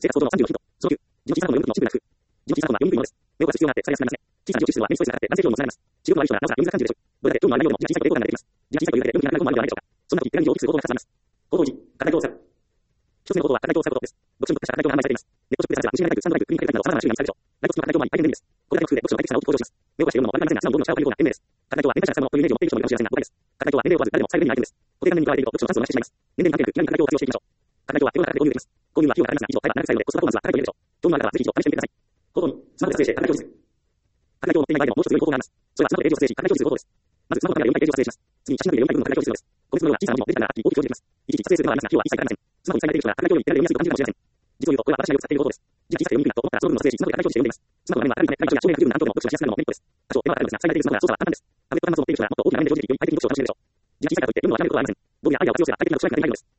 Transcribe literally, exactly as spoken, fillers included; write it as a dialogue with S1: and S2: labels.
S1: 生活構造のさんじゅうのヒント。そのきゅう、字の小ささのよんぶんの一部がなく、字の小ささはよんぶんのです。目を隠す必要があって使いやすくなりますね。小さな字を注するのは目のストレスがかかって眼性疲労にもつながります。視力の悪い人はなおさら読みづらく感じるでしょう。どれだけ興味のある内容でも字が小さいと抵抗感が出てきます。字が小さいというだけで読みづらくなることもあるのではないでしょうか。そんな時、手紙を大きくする行動がたくさんあります。行動いち、課題を塞ぐ。一つ目の行動は課題を塞ぐことです。読書に特化した課題が販売されています。ネットショップで探せば、虫眼ライフ、サンドライフ、クリニカルなど様々な種類が見つかるでしょう。ライト付きの課題帳もいっぱい便利です。これだけの工夫で読書の快適さが大きく向上します。目を貸して読むのも悪くありませんが、素直に読むのを下をという方が賢明です。課題帳は年齢者が使うものというイメージを持っている人もいるかもしれませんが、課題帳は年齢を問わず誰でも最後にアイテムです。固定観念に変わらず誰も最後にアイテムです。固定観念に変わらず課題帳は年齢を忘れてしまいます。年齢に関係なく気軽に課題帳を活用していきましょう。課題帳は手の中で購入できます。購入は費用がかかりますが、以上、タイムが長いのでコストパフォーマンスは高いと言えるでしょう。興味のある方はぜひ一度試してみてください。行動に、スマホで撮影して課題帳を写す。課題帳を持っていない場合でももう一つ良い方法があります。それはスマホでページを撮影し、課題帳を写すことです。まずスマホのカメラでよんかいページを撮影します。次に写真の上でよんかい分の課題帳を写すのです。個別のような小さな文字もデジタルなラッキー大きく表示できます。いちいち撮影する手間はありますが、費用は一切かかりません。スマホに最大ページから課題帳より手軽で読みやすいと感じるかもしれません。実を言うと、これは私がよく使っていることです。字が小さくて読みにくいなと思ったら、その部分のステージ、スマホで課題帳として読んでいます。スマホの画面は明るいため、課題帳が正面に来るので何とでも読書がしやすくなるのもメリットです。多少手間はかかるのですが、最大的にスマホが操作は簡単です。タブレット端末を持っている人はもっと大きな画面で上手に読み快適に読書を楽しめるでしょう。字が小さいからといって読むのは諦めることはありません。僕やアイデアを活用すれば快適な読書が手に入るのです。